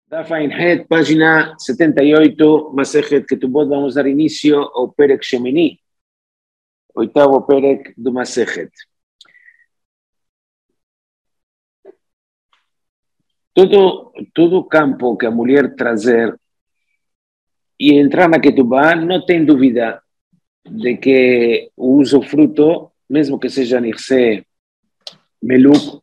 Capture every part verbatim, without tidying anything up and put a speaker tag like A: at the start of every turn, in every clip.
A: Daf Ain Het, página setenta y ocho, Masejet Ketubot, vamos a dar inicio ao Perek Shemini, oitavo Perek do Masejet. Todo, todo campo que a mulher trazer e entrar na Ketubá, não tem dúvida de que o usufruto, mesmo que seja Nirse Meluk,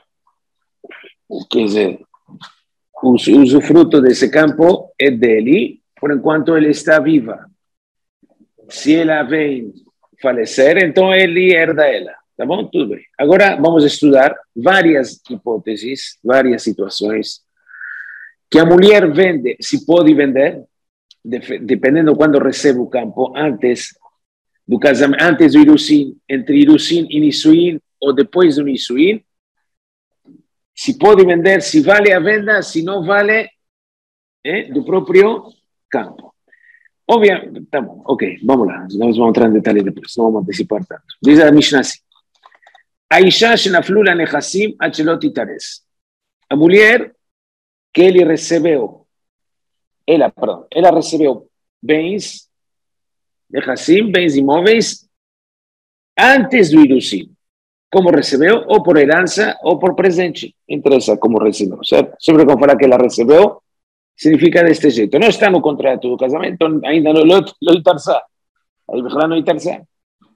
A: quer dizer, o usufruto desse campo é dele, por enquanto ele está viva. Se ela vem falecer, então ele herda ela. Tá bom? Tudo bem. Agora vamos estudar várias hipóteses, várias situações que a mulher vende, se pode vender, dependendo quando recebe o campo, antes do casamento, antes do Irusin, entre Irusin e Nisuin, ou depois do Nisuin, se pode vender, se vale a venda, se não vale, é do próprio campo. Obviamente, tá bom, ok, vamos lá, nós vamos entrar em detalhe depois, não vamos antecipar tanto. Diz a Mishnah assim, Aisha shenaflu la nechassim ad shelo titares. A mulher que ele recebeu, ela, perdão, ela recebeu bens, nechassim, bens imóveis, antes do Irusin. Como recebeu, ou por herança, ou por presente. Interessa como recebeu, certo? Sempre que falar que ela recebeu, significa deste jeito. Não está no contrato do casamento, ainda não lo itarsa. Aí não itarsa.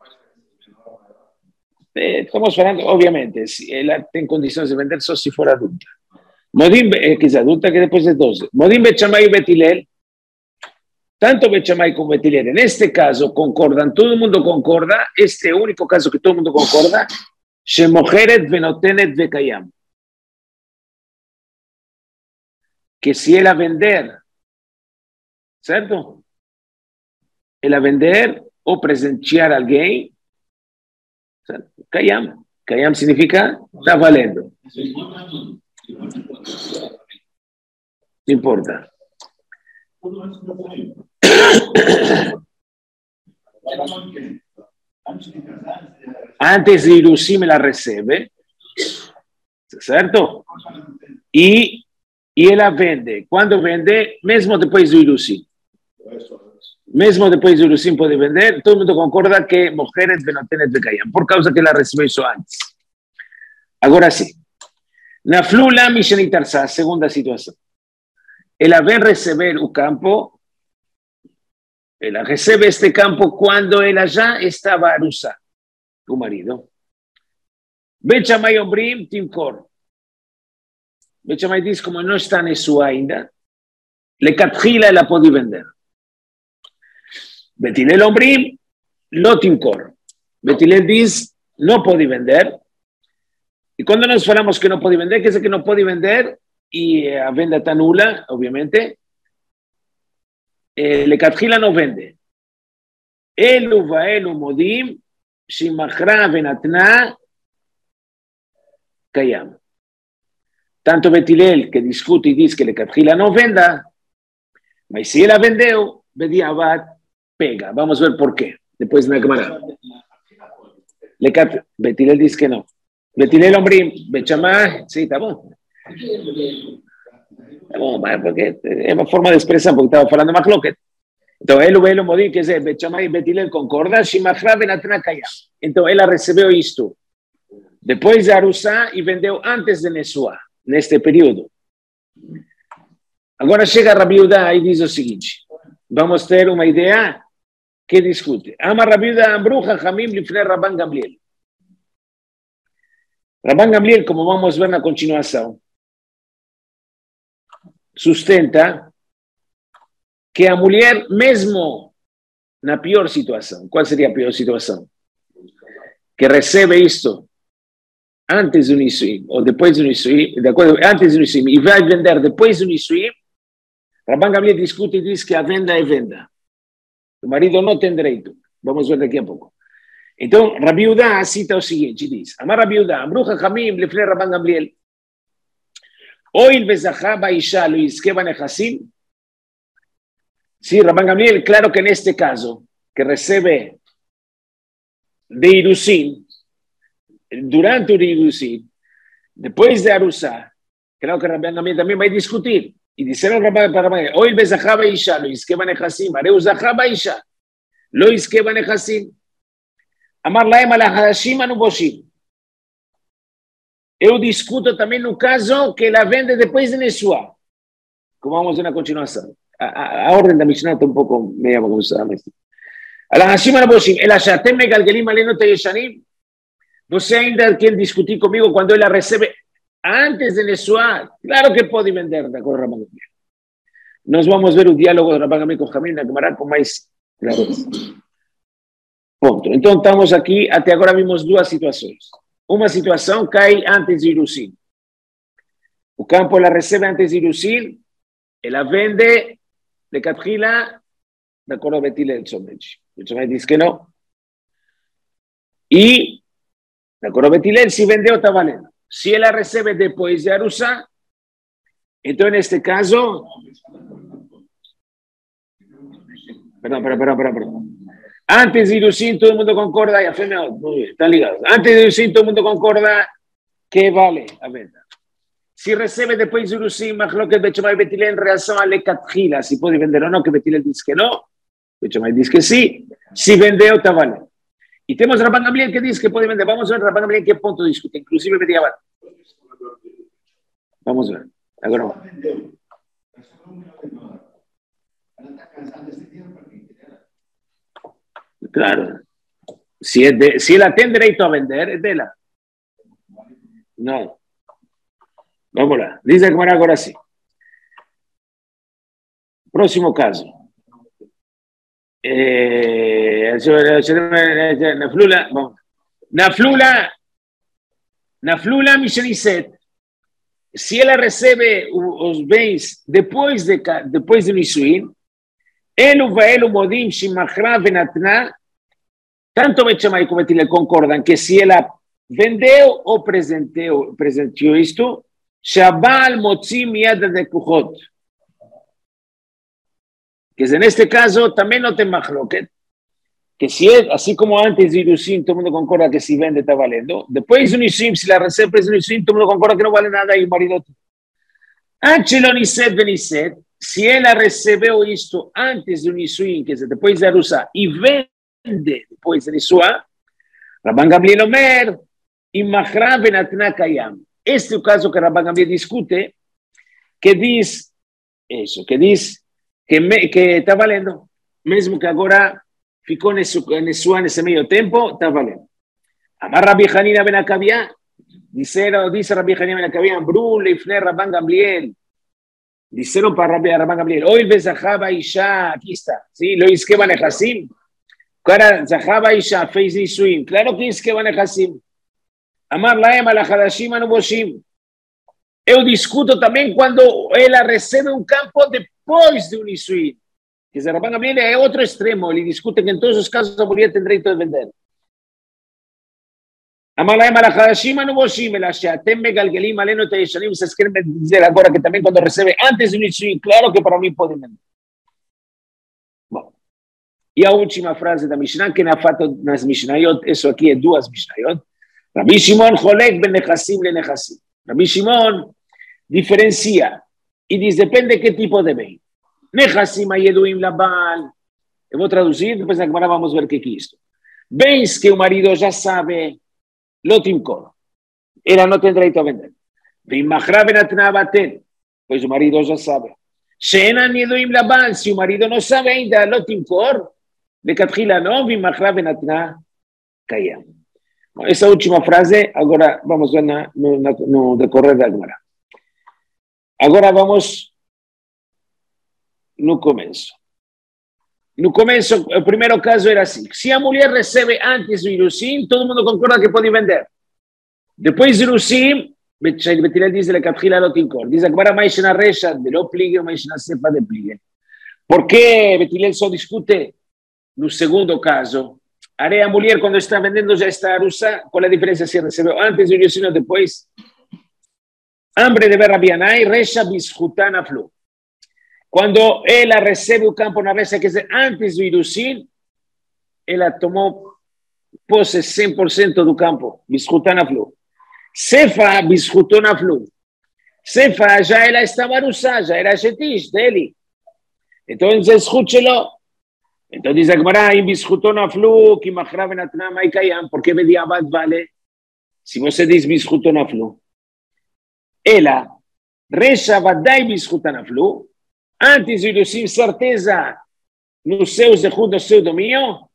A: Estamos falando, obviamente, se ela tem condições de vender só se for adulta. Modim, que é adulta, que depois é doze. Modim Bet Shammai e Bet Hillel, tanto Bet Shammai como Bet Hillel, neste caso, concordam, todo mundo concorda, este é o único caso que todo mundo concorda, Shemojeret venotenet vekayam. Que se ela vender, certo? Ela vender ou presentear alguém, certo? Kayam. Kayam significa está valendo. Não importa. Antes de Irusim ela recebe, certo? E, e ela vende. Quando vende, mesmo depois do Irusim. Mesmo depois do Irusim pode vender, todo mundo concorda que mulheres venotenet vekayam, por causa que ela recebeu isso antes. Agora sim. Na flula mishenitarsa, segunda situação. Ela vem receber o campo, ela recebe este campo quando ela já estava arusa, o marido. Bet Shammai Ombrim Timkor. Bet Shammai diz, como não está nisso ainda, lecatchila ela pode vender. Bet Hillel Ombrim Lo Timkor. Bet Hillel diz, não pode vender. E quando nós falamos que não pode vender, quer dizer que não pode vender e a venda está nula, obviamente. Eh, lecatchila não vende. Elu vaelu modim shimachra venatna kayam. Tanto Bet Hillel que discute e diz que lecatchila não venda, mas se ela vendeu, bediavat pega. Vamos ver por quê. Depois na Gemara. Bet Hillel diz que não. Bet Hillel Ombrim, Bet Shammai, sim, tá bom. Tá bom, porque é uma forma de expressão, porque estava falando Machloket. Então, ele veio modim, quer dizer, Bet Shammai e Bet Hillel concordam, shimachra venatna kayam. Então, ela recebeu isto depois de Arusá e vendeu antes de Nesuá, neste período. Agora chega Rabi Yehuda e diz o seguinte, vamos ter uma ideia que discute. Ama Rabi Yehuda Amru Chachamim lifnei Rabban Gamliel. Rabban Gamliel, como vamos ver na continuação, sustenta que a mulher, mesmo na pior situação, qual seria a pior situação? Que recebe isto antes do Nisuim, ou depois do Nisuim, de acordo, antes do Nisuim, e vai vender depois do Nisuim, Rabban Gamliel discute e diz que a venda é venda. O marido não tem direito. Vamos ver daqui a pouco. Então, Rabi Yehuda cita o seguinte, diz, Amar Rabi Yehuda, Amru Chachamim lifnei Rabban Gamliel, Oil vezachá ba'isha lo yizke b'nechassim. Sí, Rabban Gamliel, claro que neste caso, que recebe de Irusin, durante o Irusin, depois de Arusá, claro que Rabban Gamliel também vai discutir, Y dice el Rabban para Rabban, hoy bezahaba isha, lo iskeba nechasim, areu zahaba isha, lo iskeba nechasim. Amar laem ala hadashim anu boshim. Eu discuto também no caso que ela vende depois de Nesua. Como vamos ver na continuação. A, a, a ordem da Mishnah está um pouco meia bagunçada. Mas... ala hadashim anu boshim, ela shatem megalgelim aleno teyeshanim. Você ainda quer discutir comigo quando ela recebe antes de Nesua? Claro que pode vender, de acordo, Rabban Gamliel. Nós vamos ver o diálogo do Rabban Gamliel com Jamil na Gemara com mais clareza. Ponto. Então, estamos aqui, até agora vimos duas situações. Uma situação cai antes de Irusim. O campo ela recebe antes de Irusim, ela vende de Catrila, de acordo a Betilel somente. Betilel diz que não. E, de acordo a Betilel, se vendeu, está valendo. Se ela recebe depois de Arusá, então, neste caso... Perdão, perdão, perdão, perdão. Antes de Irusim, todo el mundo concorda, ya fe, muy bien, están ligados. Antes de Irusim, todo el mundo concorda que vale a venda. Si recibe después de Irusim, Machloket Bet Shammai Bet Hillel en relación a Lekatchila, si puede vender o no, que Bet Hillel dice que no, Bet Shammai dice que sí, si vende o te vale. Y tenemos Rabban Gamliel que dice que puede vender. Vamos a ver Rabban Gamliel en qué punto discute, inclusive Bet Hillel. Vamos a ver. Ahora vamos. Claro. Si, es de, si él tiene derecho a vender, es de la. No. Vamos lá. Dice que ahora sí. Próximo caso. Eh, Naflula. Naflula. Naflula Misheniset. Si ela recebe os bens depois de depois de Nisuin, Elu vaelu modim shimachra venatna, tanto Bet Shammai como Bet Hillel concordam que se ela vendeu ou presenteou, presenteou isto, Shabal motzi miyad lekujot. Que neste caso também não tem machloket, que se é, assim como antes de Irusim, todo mundo concorda que se vende está valendo, depois do Nisuim, se ela recebe depois do Nisuim, todo mundo concorda que não vale nada e o marido... Antes do Niset Beniset, se ela recebeu isto antes do Nisuim, quer dizer, depois de Arusá, e vende depois de Nisuá, Rabban Gamliel Omer, Imachra Venatna Kayam. Este é o caso que Rabban Gamliel discute, que diz isso, que diz que, me, que está valendo, mesmo que agora ficou Nisuá nesse meio tempo, está valendo. Amar Rabbi Hanina ben Akavia, dice, dice Rabbi Hanina ben Akavia, Bru Leifne Rabban Gamliel, dijeron para Rabbi Rabban Gamliel, hoy ve Zahaba Isha, aquí está, ¿sí? Lo Iskeba Nechasim. Cara, Zahaba Isha, fez Nisuim. Claro que Iskeba Nechasim. Amar Laem ala Hadashim anu Boshim. Eu discuto também quando ela recebe um campo depois de um Nisuim. Que o Rabban Gamliel é outro extremo, ele discute que em todos os casos a mulher tem direito de vender. Amar Laem ala Hadashim anu Boshim, ela sheatem megalgelim aleno teyeshanim. Vocês querem dizer agora que também quando recebe antes do Nisuim, claro que para mim pode vender. Bom, e a última frase da Mishnah, que na fato nas Mishnayot, isso aqui é duas Mishnayot. Rabbi Shimon cholek ben nechassim le nechassim. Rabbi Shimon diferencia e diz, depende de que tipo de bem. Nechassim ayeduim labal. Eu vou traduzir, depois na Gemara vamos ver o que é isto. Bens que o marido já sabe, lotimkor. Ela não tem direito a vender. Vimachra benatna batel. Pois o marido já sabe. She'enan yeduim labal. Se o marido não sabe ainda, lotimkor. Lekatchila não, vimachra benatna kayam. Essa última frase, agora vamos ver na, no, na, no decorrer da Gemara. Agora vamos no começo. No começo, o primeiro caso era assim. Se a mulher recebe antes do Irusim, todo mundo concorda que pode vender. Depois do Irusim, Bet Hillel diz lekatchila lo tinkor. Diz a Gemara mais na recha de lo pligue, mais na cepa de pligue. Por que Bet Hillel só discute no segundo caso? A mulher, quando está vendendo, já está arusa. Qual é a diferença se recebeu antes do Irusim ou depois? Hambre de ver Rabbi Yanai, recha biscutana flu. Quando ela recebe o campo na recha, quer dizer, antes do Irusim, ela tomou posse cem por cento do campo, biscutana flu. Sefa biscutona flu. Sefa ya ela estaba arusá, ya era Shetish de Eli. Entonces, escúchelo. Entonces dice Gemara, Bisjutó Naflu, Kimachra Benatna Maikayam, ¿por qué Bediabad vale? Si vos dices Bisjutó Naflu. Ela, Resha Vadai Bisjutó Naflu, antes de sin certeza no seu zehut, no seu domínio,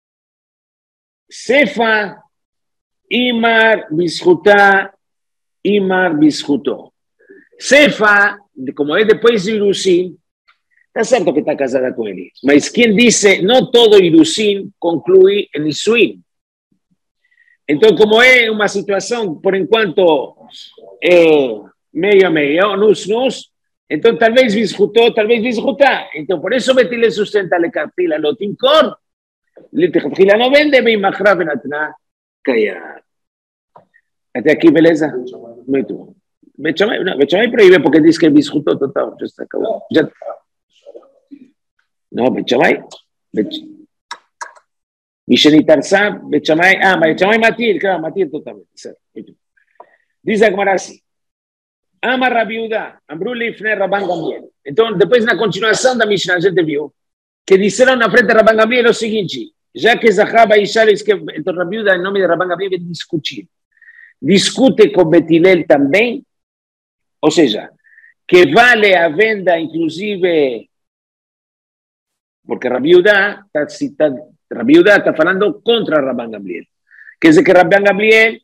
A: Sefa, Imar Bisjutá, Imar Bisjutó. Sefa, como é depois de Irusim, está certo que está casada com ele, mas quem disse não todo Irusim conclui em Isuim. Então, como é uma situação, por enquanto, é, meio a meio, nus, nus, então talvez Bisjutó, talvez Bisjutá. Então, por isso Betile sustenta Lecatfila, lo tincor, Lecatfila não vende, bem Machra Benatna Kaya. Até aqui, beleza? Muito bom. Bet Shammai, no, Bet Shammai prohíbe porque dice que Bisjutó total, já está acabado. Já... No, Bet Shammai, Bet... Misheni Tarzá, Bet Shammai, ah, Bet Shammai Matir, claro, Matir totalmente. Dice a Gemara assim, Ama Rabiuda, Amru Lifne Rabban Gamliel. Então, depois na continuação da Mishnah, a gente viu que disseram na frente de Rabban Gamliel o seguinte, já que Zahaba e Shales, que então Rabiuda, em nome de Rabban Gamliel, vai discutir. Discute com Betilel também, ou seja, que vale a venda, inclusive, porque Rabiuda está citando, Rabiuda está falando contra Rabban Gamliel. Quer dizer que Rabban Gamliel,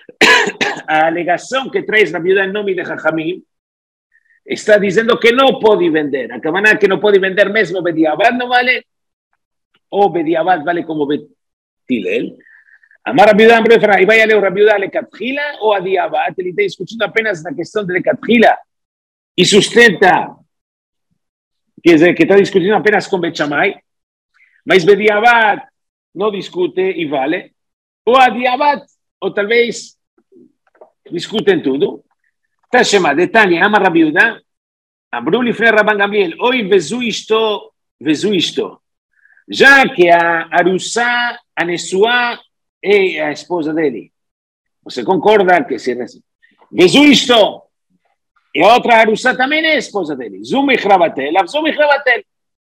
A: a alegação que traz Rabiuda em nome de Jajamim, está dizendo que não pode vender. A cabana que não pode vender mesmo Bediabad não vale, ou Bediabad vale como Betilel. Amar Rabiuda, e vai a ler Rabiuda a Lecatfila ou a Diabad, ele está discutindo apenas na questão de Lecatfila e sustenta, quer dizer, que está discutindo apenas com Bet Shammai, mas Bediabad não discute e vale, ou a Diabad, ou talvez discutem tudo. Está chamado de Tânia, Amar Rabiuda, Amru Lifnei Rabban Gamliel, oi, vezu isto, vezu isto, já que a Arusá, a Nesuá, é a esposa dele. Você concorda que se vezu isto, e a outra Arusá também é a esposa dele. Zumi Hrabatel, Zumi Hrabatel.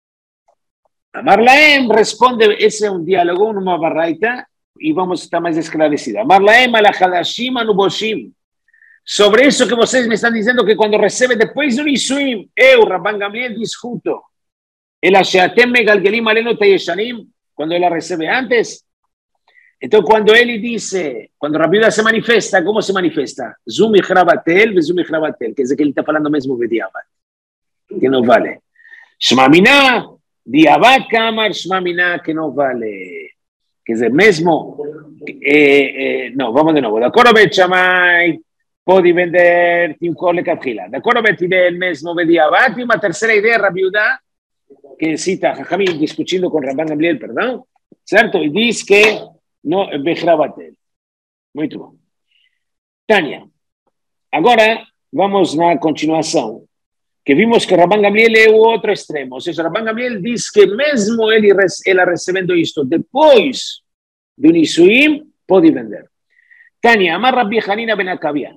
A: Amar Laem responde, esse é um diálogo, numa barraita, e vamos estar mais esclarecidos. Amar Laem ala Hadashim anuboshim. Sobre isso que vocês me estão dizendo que quando recebe depois do Nisuim, eu, Rabban Gamliel, discuto. Ela sheatem megalgelim alenu tayeshanim, quando ela recebe antes. Então, quando ele disse, quando Rabiuda se manifesta, como se manifesta? Zumi Hrabatel, Zumi Hrabatel, quer dizer que ele está falando mesmo de Diabad, que não vale. Shmamina, Diabad Kamar, Shmamina, que não vale. Quer dizer, mesmo, eh, eh, não, vamos de novo. De acordo, Bet Shammai, pode vender Timkor Lecatfila. De acordo, Betilel, mesmo de Diabad, e uma terceira ideia, Rabiuda, que cita Jajamim discutindo com Rabban Gamliel, perdão, certo? E diz que no Bechrabatel. Muito bom. Tânia, agora vamos na continuação, que vimos que Rabban Gamliel é o outro extremo, ou seja, Rabban Gamliel diz que mesmo ele, ela recebendo isto depois do Nisuim, pode vender. Tânia, Amar Rabbi Hanina ben Akavia,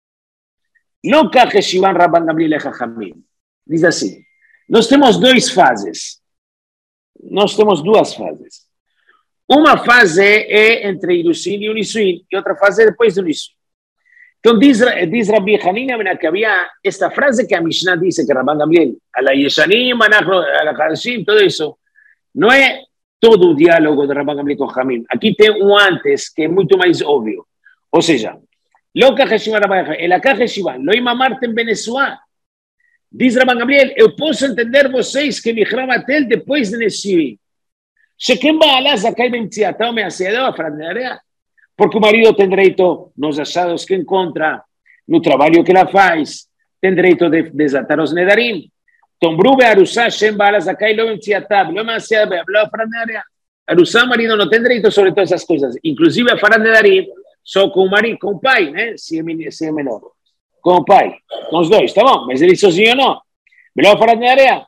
A: não cache Shivan Rabban Gamliel e Jajamim. Diz assim, nós temos duas fases, nós temos duas fases. Uma fase é entre Irusim e Unisuim, e outra fase é depois do Nisuim. Então, diz, diz Rabbi Hanina ben Akavia, esta frase que a Mishnah diz, que Rabban Gamliel, ala Yeshanim, ala Hadashim, todo isso, não é todo o diálogo de Rabban Gamliel com Jajamim. Aqui tem um antes, que é muito mais óbvio. Ou seja, lo Kacheshivan Rabban Gamliel, el Kacheshivan, lo imamartem benesuá. Diz Rabban Gamliel, eu posso entender vocês que me Hrabatel depois de Nisuim. Shekem Baalá Zakai Bemtziatá Measeadá Afradnearea, porque o marido tem direito nos achados que encontra, no trabalho que ela faz, tem direito de desatar os nedarim. Tombru Bearusá Shem Baalá Zakai Lo Bemtziatá, Lo Measeadá Afradnearea. Arusá, marido, não tem direito sobre todas essas coisas, inclusive a falar nedarim, só com o marido, com o pai, né? Se é, se é menor. Com o pai, com os dois, tá bom, mas ele sozinho não. Melhor falar nedarim.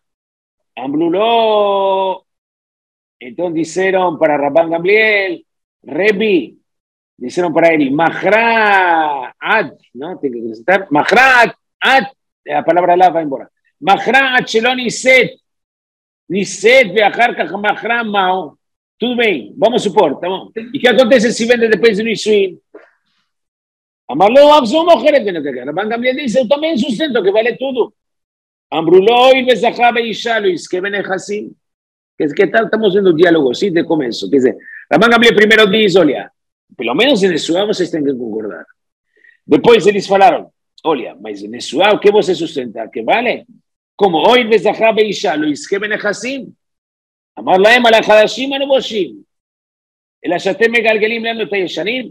A: Ambluló. Então disseram para Rabban Gamliel, Rebi, disseram para ele, Mahrat, não tem que acrescentar, Mahrat, at, la palabra la va embora. Mahra achelón y set. Ni set viajar que mahra mao. Tudo bem, vamos supor, tá bom? E o que acontece se vende depois do Nisuin? Amarlo abzu mocheret benatega. Rabban Gamliel dice, eu também sustento que vale tudo. Ambruló y Bezahaba y Shalois, que ven Hassim. ¿Qué tal estamos viendo un diálogo? Sí, de comienzo. Que dice, Rabban Gamliel primero dice, olha, pelo menos en Nesuá vocês têm que concordar. Depois eles falaram, olha, mas em Nesuá o que você sustenta? Que vale? Como hoy Bezahaba y Shalois, que ven Hassim. Amar laem ala Hadashim anuboshim. El Ashatem megalgelim lanu tayeshanim.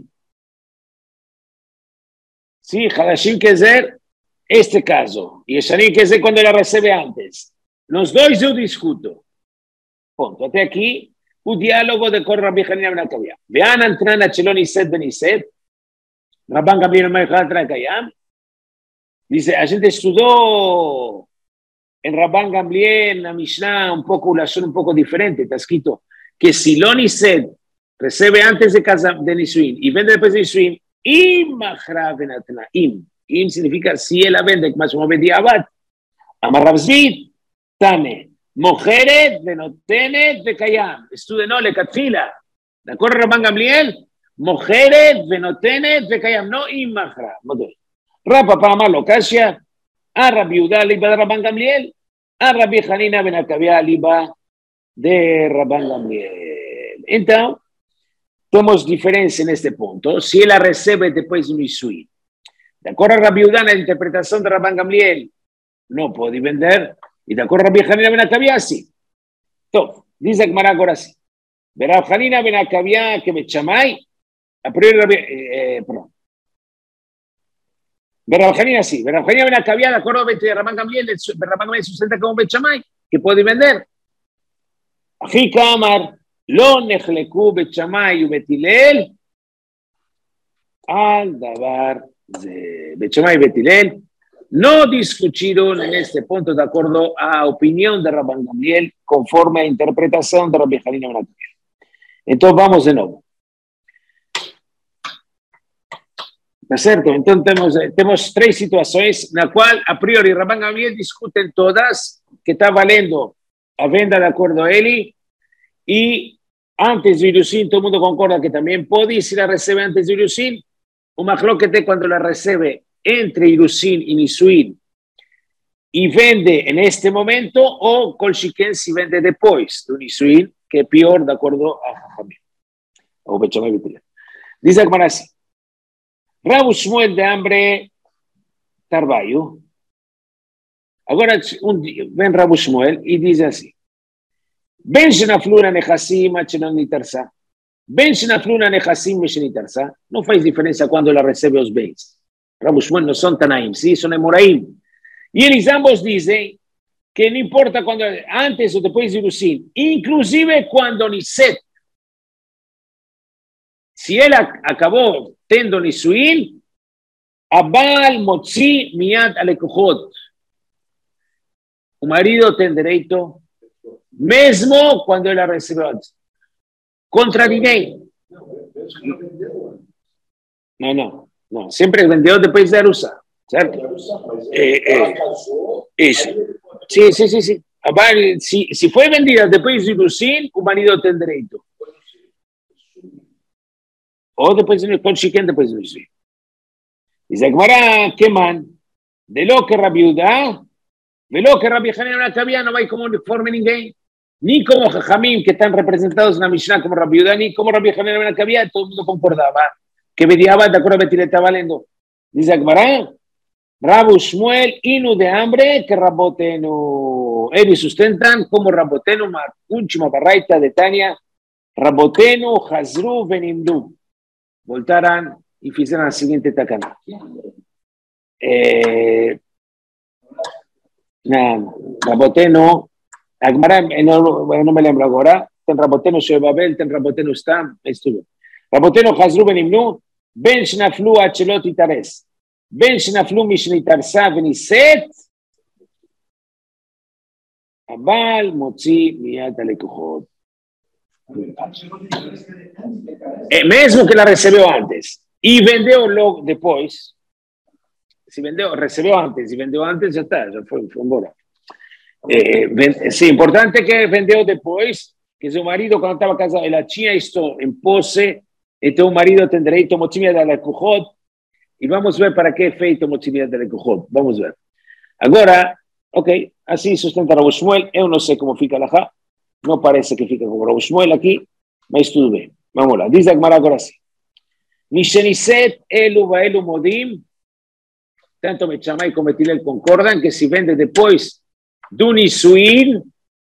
A: Sí, Hadashim Kezer, este caso. Y Yeshanim Kezer cuando la recibe antes. Los dos yo discuto. Punto. Hasta aquí, un diálogo de con Rabbi Hanina ben Akavia. Vean entran a Chelón y Set ben Iset. Rabban Gamliel Mejal Tranakayam. Dice, a gente estudió en Rabban Gamliel, en la Mishnah, un poco, una zona un poco diferente. Está escrito que Silón y Set recibe antes de casa de Nisuin y vende después de Nisuin. Im Mahra benatna. Im. Im significa si él la vende, más o menos diabat. Amarrabzit, Tane. Mojeret, venotenet, vekayam. Estudió le katfila. ¿De acuerdo, Rabban Gamliel? Mojeret, venotenet, vekayam. No im Mahra. Rapa para malo, Kasia. A Rabbi Yehuda liba de Rabban Gamliel. A Rabbi Hanina ben Akavia liba de Rabban Gamliel. Entonces, tenemos diferencia en este punto. Si él la recibe después de un Nisuin. De acuerdo a Rabbi Yehuda, la interpretación de Rabban Gamliel no puede vender. Y de acuerdo a Rabbi Hanina ben Akavia, sí. Entonces, dice Gemara ahora sí. Rabbi Hanina ben Akavia que me chamay. A priori, Rabbi, eh, perdón. Rabbi Hanina sí. Rabbi Hanina ben Akavia, de acuerdo a Rabban Gamliel, Rabban Gamliel sustenta como bechamay, que puede vender. Ají Kamar. Lo nechleku bechamay u betilel al davar de bechamay y betilel no discutieron en este punto de acuerdo a opinión de Rabban Gamliel conforme a interpretación de Rabbi Hanina ben Akavia. Entonces vamos de nuevo. ¿No es cierto? Entonces tenemos, tenemos tres situaciones en las cuales a priori Rabban Gamliel discuten todas que está valiendo a venda de acuerdo a él y antes de Irusin, todo el mundo concorda que también puede, y si la recibe antes de Irusin, un majloquete cuando la recibe entre Irusin y Nisuin y vende en este momento, o Kolshiken si vende después de Nisuin, que es peor de acuerdo a Jajamim. O Bechamay Betilel. Dice Gemara así: Rabu Shmuel de hambre Tarbayu. Ahora un, ven Rabu Shmuel y dice así: Ben shenafluna nechasim achelon nitarsa. Ben shenafluna nechasim meshenitarsa. No faz diferencia cuando la recibe os bens. Rabu Shmuel no son Tanaim, sí, son Emoraim. Y ellos ambos dicen que no importa cuando, antes o después de Irusin, inclusive cuando Niset. Si él acabó tendo Nisuin, Abal Motzi Miyad Alekohot. Un marido tiene derecho. Mesmo cuando él la recibió antes. Contra dinero. No, no, no. Siempre vendió después de Arusa. ¿Cierto? Eh, eh, eso. Sí, sí, sí, sí. Si, si fue vendida después de Irusin, un marido tiene derecho. O después de con Shiken, después de Irusin. Dice Gemara, ¿qué man? De lo que Rabbi Yehuda, de lo que Rabbi Hanina ben Akavia no hay como uniforme ninguém. Ni como Jajamim, que están representados en la Mishnah como Rabbi Yehuda, ni como Rabbi Hanina ben Akavia, todo el mundo concordaba que mediaba de acuerdo a Betilel está valiendo. Dice Gemara, Rabu Shmuel, inu de hambre, que Rabotenu. Ellos sustentan como Rabotenu, última barraita de Tania, Rabotenu, Hazru, Benimdu. Voltaran y hicieron la siguiente tacana. Eh, no, Rabotenu. Agmara, no, no me lembro ahora. Ten Rabotenu Shebabel, ten Rabotenu Stam, estuvo. Rabotenu Hazru Benimnu, Ben Shnaflu Achelot Itares, Ben Shnaflu Mishnitarsa Beniset, Abal Motzi Miyat Alekohot. Eh, mesmo que la recibió antes y vendió lo después, se vendeu, recebeu antes, se vendeu antes, já está, já foi, foi embora. Eh, ven, sim, importante que vendeu depois, que seu marido, quando estava casado, ela tinha isto em posse, então o marido tem direito a motimia da lekujot, e vamos ver para que é feito a motimia da lekujot, vamos ver. Agora, ok, assim sustenta Rav Shmuel, eu não sei como fica lá, não parece que fica como Rav Shmuel aqui, mas tudo bem, vamos lá, diz a Gemara agora assim. Misheniset elu vaelu modim, tanto me chamai como Tilel concordan que se vende depois do Nisuin,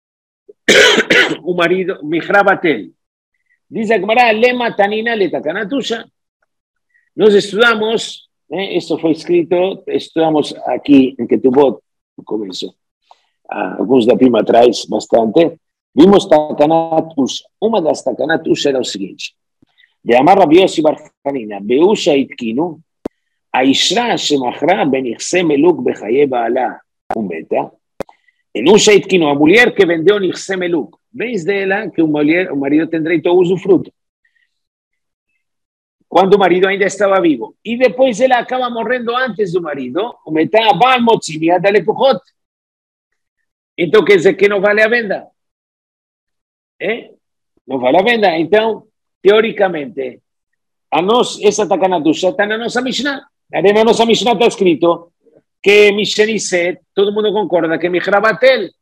A: o marido, Mihrabatel. Diz a Gemara, lema tanina le takanatusha. Nós estudamos, eh, esto foi escrito, estudamos aqui em Ketubot, no começo, alguns da prima atrás, bastante, vimos takanatusha. Uma das takanatusha era o seguinte, de Amar Rabbi Yossi bar Hanina, Beusha itkinu, האישה שמכרה בנכסי מלוק בחיי בעלה ומתה, Enusha itquino, a mulher que vendeu נכסי מלוק, vez dela que o, mulher, o marido tem direito ao usufruto, quando o marido ainda estava vivo, e depois ela acaba morrendo antes do marido, o metá bal motzimia da lekujot, então quer dizer que não vale a venda, é? Não vale a venda, então, teoricamente, a nós, essa takanatusha está na nossa Mishnah. Na nossa Mishnah está escrito que Misheniset, todo mundo concorda que Mihrabatel.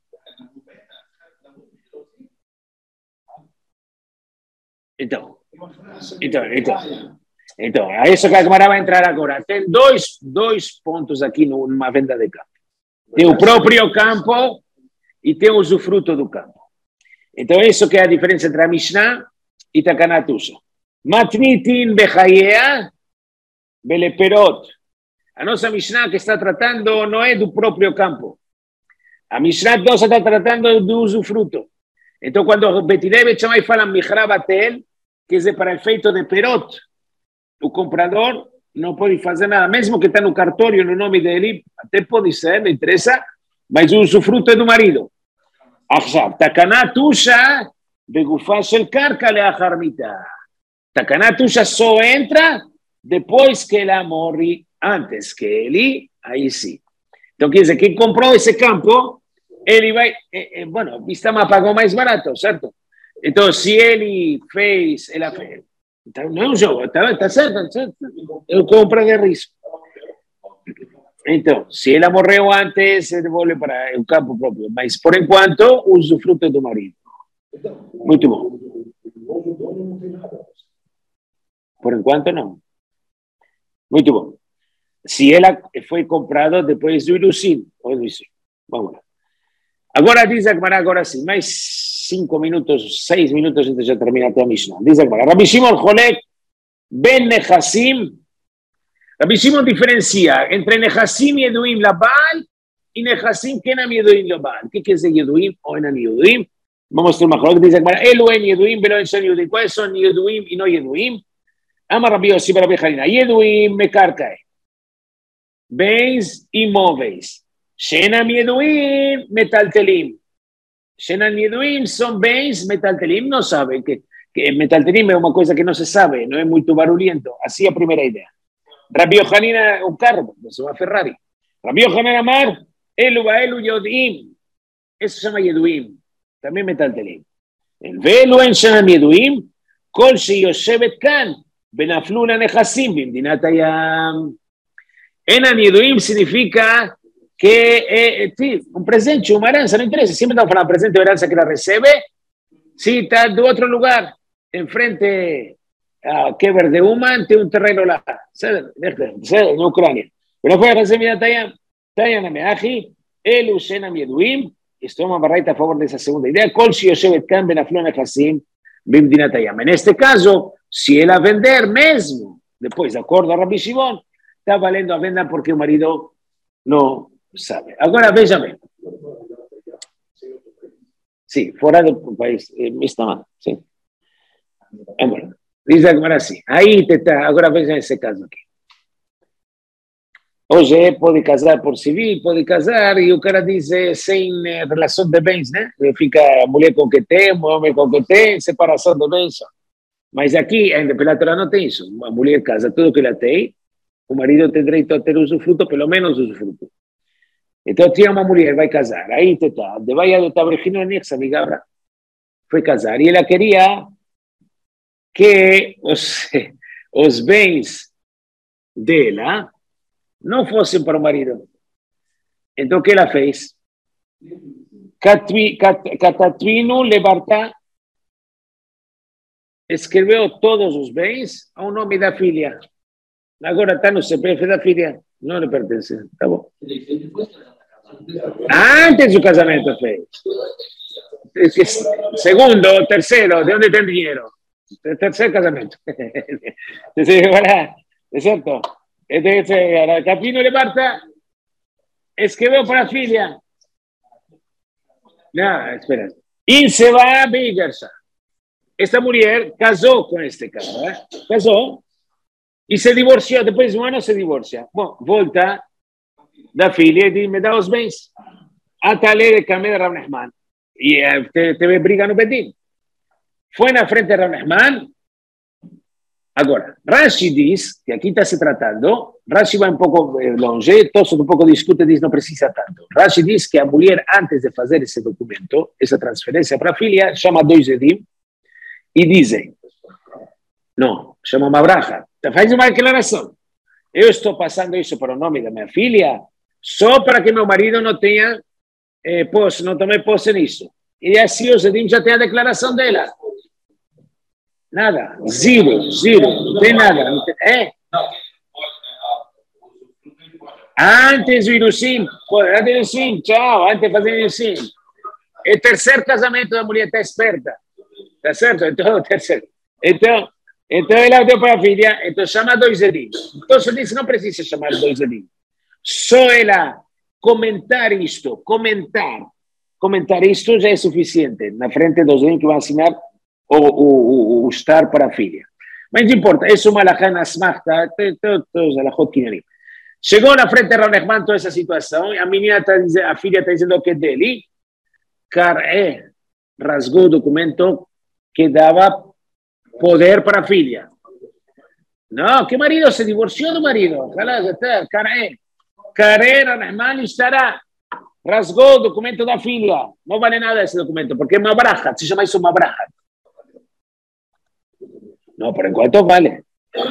A: Então, então, então, então, a isso que a Gemara vai entrar agora. Tem dois, dois pontos aqui numa venda de campo. Tem o próprio campo e tem o usufruto do campo. Então, isso que é a diferença entre a Mishnah e Takanatusha. Matnitin bechayea beleperot. A nossa Mishnah que está tratando não é do próprio campo. A Mishnah nossa está tratando do usufruto. Então, quando Betilei e Bet Shammai falam Mihrabatel, quer dizer, para efeito de perot, o comprador não pode fazer nada, mesmo que está no cartório, no nome dele, até pode ser, não interessa, mas o usufruto é do marido. עכשיו, תקנה תושה בגופה של קרקע לאחר מיתה. תקנה תושה só entra depois que ela morre, antes que ele, aí sim. Então, quer dizer, quem comprou esse campo, ele vai, eh, eh, bueno, Vistama pagou mais barato, certo? Então, se ele fez, ela fez, então, não é um jogo, está, está certo, está certo, é compra de risco. Então, se ela morreu antes, se devolve para o campo próprio, mas, por enquanto, o usufruto é do marido. Muito bom. Por enquanto, não. Muito bom. Se ela foi comprada depois do Ilusim, vamos lá. Agora diz a Gemara, agora sim, mais cinco minutos, seis minutos antes de terminar a Mishnah. Diz a Gemara, Rabbi Shimon Cholek ben Nechassim. Rabbi Shimon diferencia entre Nechassim y Yeduim Labal y Nechassim que enam Yeduim Labal. ¿Qué quiere decir Yeduim o enam Yeduim? Vamos a ver mejor. Dice a Gemara, Elu en Yeduim, pero en son Yeduim. ¿Cuáles son Yeduim y no Yeduim? Ama Rabbi Yossi bar Hanina, Yeduim mekarkae. Bens imóveis. Shenam Yeduim metaltelim. Shenam Yeduim son bens metaltelim. No saben que, que metaltelim es una cosa que no se sabe, no es muy barulhento. Así es la primera idea. Rabbi Hanina, un carro, no se va a Ferrari. Rabbi Hanina Amar, Elu Baelu Yodim. Eso se llama Yeduim. También metaltelim. El velo en Shenam Yeduim, Kol Sheyoshevet Kan, Benafluna Nechasim, Bimdinat Hayam. Enam Yeduim significa que eh, sí, un presente, una heranza, no interesa. Siempre estamos hablando de presente o heranza que la recibe. Sí, está de otro lugar, enfrente a Kever de Uman, tiene un terreno lá, en Ucrania. Pero fue a recibir Tayam, Tayam Ameaji, Elu Shenam Yeduim, esto vamos a barrar a favor de esa segunda idea. Kol Sheyoshevet Kan Benafluna Nechasim, Bimdinat Hayam. En este caso, si él a vender mesmo, después, de acuerdo a Rabbi Shimon, está valendo a venda porque el marido no sabe. Ahora, véjame. Sí, fuera del país. Eh, está mal, sí. Eh, bueno, dice ahora sí. Ahí te está. Ahora veja ese caso aquí. Hoje pode casar por civil, pode casar, e o cara diz sem eh, relação de bens, né? Fica a mulher com que tem, o homem com que tem, separação de bens. Mas aqui, ainda pela Torá não tem isso. A mulher casa tudo que ela tem, o marido tem direito a ter usufruto, pelo menos usufruto. Então tinha uma mulher, vai casar, aí está, de vai adotar Virgínio Nexa, amiga, foi casar, e ela queria que os, os bens dela não fossem para o marido. Então o que ela fez? Catatrino Lebartá escreveu todos os bens ao nome da filha. Agora está no C P F da filha, não lhe pertence, tá bom? Antes do casamento fez. Segundo, terceiro, de onde tem dinheiro? Terceiro casamento. ¿Es cierto? Entonces, Catrino Lebartá escreveu para a filha. Não, espera. E se vai a Bigersa. Esta mulher casou com este cara, ¿eh? Casou e se divorciou. Depois de um ano se divorcia. Bom, volta da filha e diz: me dá os bens. Até a lei de Kameh de Rav Nachman. E teve briga no Bedin. Foi na frente de Rav Nachman. Agora, Rashi diz, que aqui está se tratando, Rashi vai um pouco longe, Tosfot um pouco discute, diz não precisa tanto. Rashi diz que a mulher, antes de fazer esse documento, essa transferência para a filha, chama dois edim e dizem, não, chama uma bracha, faz uma declaração. Eu estou passando isso para o nome da minha filha, só para que meu marido não tenha, eh, posse, não tome posse nisso. E assim os edim já têm a declaração dela. Nada, zero, zero, não tem nada. É. Antes do Inusim, antes do Inusim, tchau, antes de fazer Inusim. É o terceiro casamento da mulher, está esperta. Está certo? Então, terceiro. Então, então ela deu para a filha, então chama dois edins. Então, você disse, não precisa chamar dois edins. Só ela comentar isto, comentar, comentar isto já é suficiente. Na frente dos edins que vão assinar o, o, o, o estar para a filha. Mas não importa, é uma alahá na smachta, todos os alahot kinyanim. Chegou na frente de Rav Nachman toda essa situação, a menina tá dizendo, a filha está dizendo que é dele, Karé rasgou o documento que dava poder para a filha. Não, que marido se divorciou do marido. Karé. Karé, Rav Nachman estará. Rasgou o documento da filha. Não vale nada esse documento, porque é uma braja, se chama isso uma braja. No, por enquanto vale.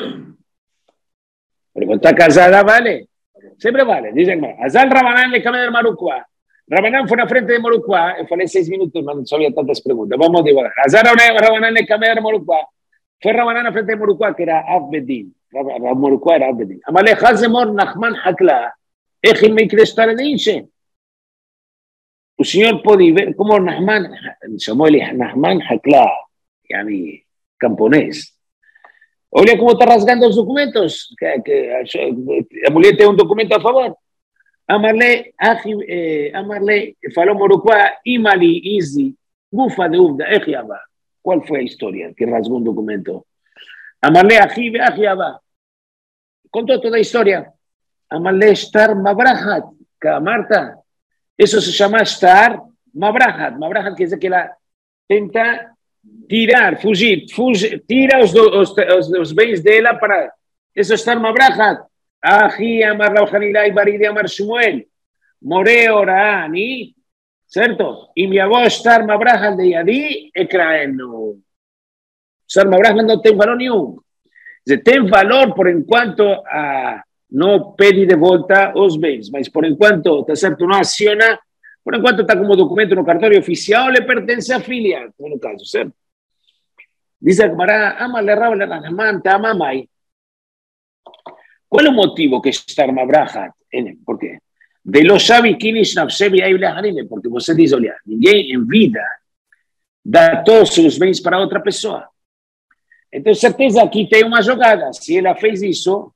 A: Por enquanto está casada, vale. Siempre vale. Dicen, Azal Rabanán le cambia de Marucua. Rabanán fue na frente de Marucua. Eu falei seis minutos, mas não sabia tantas perguntas. Vamos devagar. Azal Rabanán le cambia de Marucua. Foi Rabanán na frente de Marucua, que era Avbedin. Marucua era Avbedin. Amale Hazemor Nachman Hakla. Ejim me quiere estar en Inche. O senhor pode ver como Nachman, chamou ele Nachman Hakla, yani camponês. Olha como está rasgando os documentos. Que, que a mulher tem um documento a favor. Amarle, eh, Amarle falou Moruquá, Imali, Izi, Gufa de Uvda, Ejiaba. Qual foi a história que rasgou um documento? Amarle, Ajibe, Ejiaba. Contou toda a história. Amarle, Star Mabrahat, Marta. Isso se chama Star Mabrahat. Mabrahat quer dizer que ela tenta tirar, fugir, fugir, tira os, os, os, os bens dela para... Isso está numa braja. Ahi amar Rauhanilai Baridi amar Shmuel. More Oraani. Certo? E minha avó está numa braja de Yadi e Kraenu. Estar numa braja não tem valor nenhum. Tem valor por enquanto a não pede de volta os bens, mas por enquanto, tá certo, não aciona. Por enquanto está como documento no cartório oficial, le pertence à filha, no caso, certo? Diz a Gemara, ama le Rav Nachman, te ama mai. Qual é o motivo que está uma braja? Por quê? De lo shavi kinish nafsevi aí leharime, porque você diz, olha, ninguém em vida dá todos os seus bens para outra pessoa. Então, certeza que tem uma jogada. Se ela fez isso,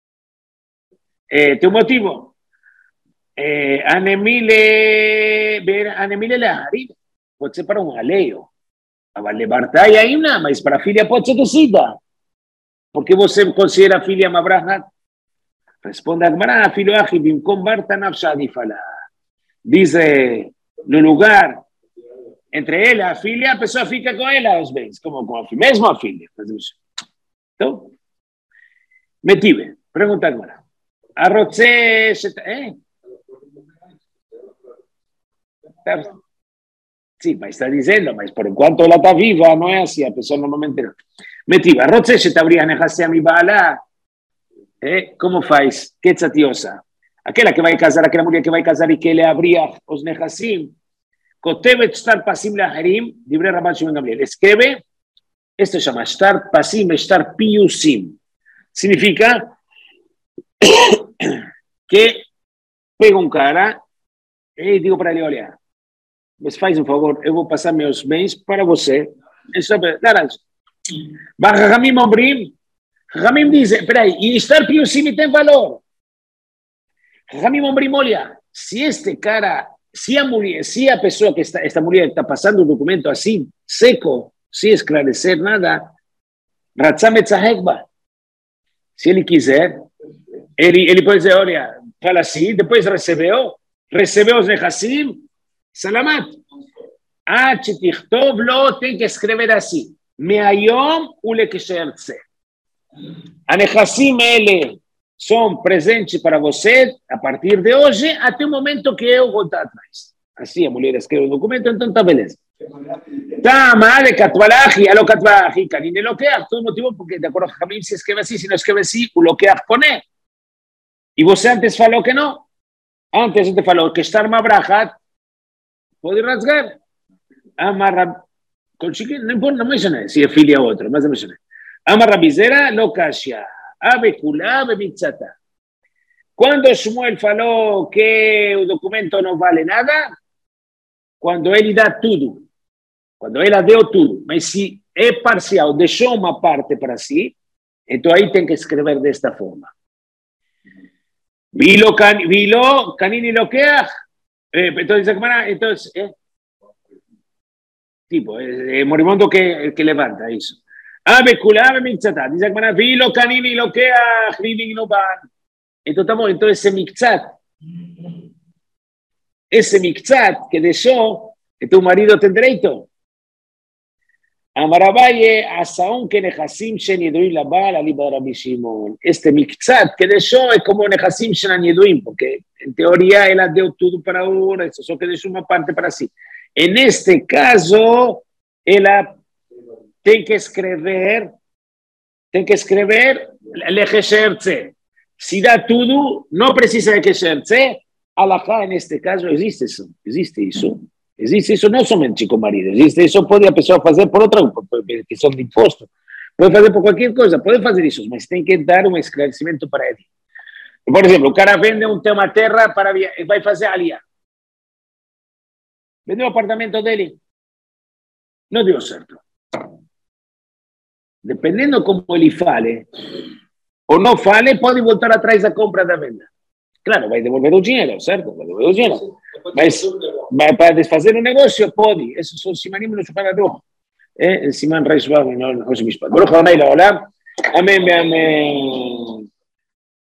A: é, tem um motivo. Anemile leharim, pode ser para um alheio. Para levantar e ainda, mas para a filha pode ser decida. Porque você considera a filha uma braja? Responde a Gemara, filho achi, bimkom barta nafshadi fala. Diz, no lugar entre ela e a filha, a pessoa fica com ela os bens, como com a filha, mesmo a filha. Então, metive. Pergunta agora. Arrotze, eh? Sì, ma sta dicendo, ma per quanto ela está viva, non è assim, a pessoa normalmente não. Metiva, arrotze, se tabria nehasse a mi bala, eh? Como faz? Que tzatiosa. Aquela que vai casar, aquela mulher que vai casar e que le abria os nehassim, כותבת שטר פסים לאחרים, דברי רבן שמעון גמליאל. Escreve, esto se llama shtar pasim, shtar piyusim. Significa que pega um cara e digo para ele, olha, mas faz um favor, eu vou passar meus bens para você. Laranja. Ramim Ombrim, Ramim diz, peraí, e shtar piyusim tem valor. Ramim Ombrim, olha, se este cara... Si a, mulher, si a pessoa que está, esta mulher está passando um documento assim, seco, sem esclarecer nada, se ele quiser, ele, ele pode dizer, olha, fala assim, depois recebeu, recebeu os nehassim, salamat. Ah, tchichtov, lo, tem que escrever assim, meayom ulekishertze. A nehassim ele são presentes para você a partir de hoje até o momento que eu voltar atrás. Assim a mulher escreve o documento, então está beleza. Tá, mas de Katbalachi, a lo Katbalachi, Canine Loqueach, todo motivo porque de acordo com a se escreve assim, se não escreve assim, o Loqueach põe. E você antes falou que não. Antes você falou que estar mabrajat pode rasgar. Amarra, com chiquinho, não importa, não menciona se é filha ou outra, mas não menciona. Amarra bizera, Lokashia. Quando Shmuel falou que o documento não vale nada, quando ele dá tudo, quando ela deu tudo, mas se é parcial, deixou uma parte para si, então aí tem que escrever desta forma. Vilo, can, vilo canini loqueach. Então, então eh, tipo, é, é moribundo que, que levanta isso. Ave culave mixata. Dice que vi lo canini lo que a Hriving no van. Entonces, estamos, entonces ese mixat, ese mixat que dejó, que tu marido tiene derecho. Amarabaye, asaun que nehasim sheniduim la bala liba Rabbi Shimon. Este mixat que dejó es como nehasim sheniduim, porque en teoría él ha dado todo para ahora, eso solo que dejó una parte para sí. En este caso, él ha tem que escrever, tem que escrever lejeshertze. Si da tudo, não precisa de lejeshertze. Alajá, neste caso, existe isso. Existe isso. Existe isso não somente com marido. Existe isso, pode a pessoa fazer por outra questão de imposto. Pode fazer por qualquer coisa. Pode fazer isso, mas tem que dar um esclarecimento para ele. Por exemplo, o cara vende um, uma terra para vai fazer alia. Vendeu o apartamento dele. Não deu certo. Dependendo como ele fale ou não fale, pode voltar atrás da compra da venda. Claro, vai devolver o dinheiro, certo? Vai devolver o dinheiro. Mas vai para desfazer o negócio, pode. Esses são simanim no Shulchan Eh, siman reis, não, não, não, não, não, não, não, não, não, não, não, não, não, não, não, não,